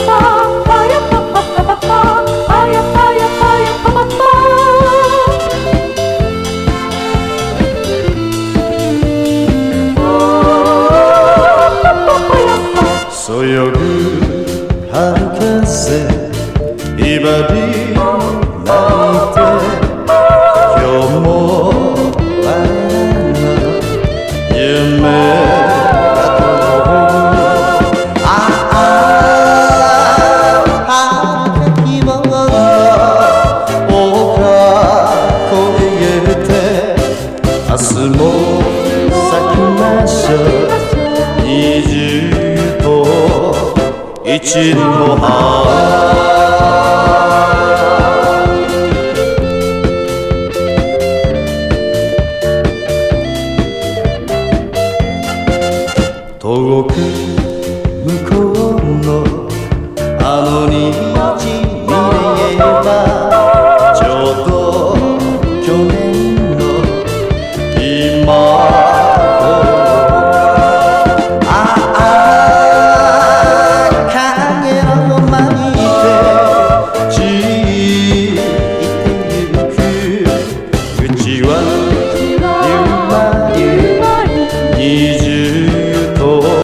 そよぐ春風ひばり泣いて今日も我の夢が遠く秋物の丘越えて明日も咲きましょう二重と一の葉遠く向こうの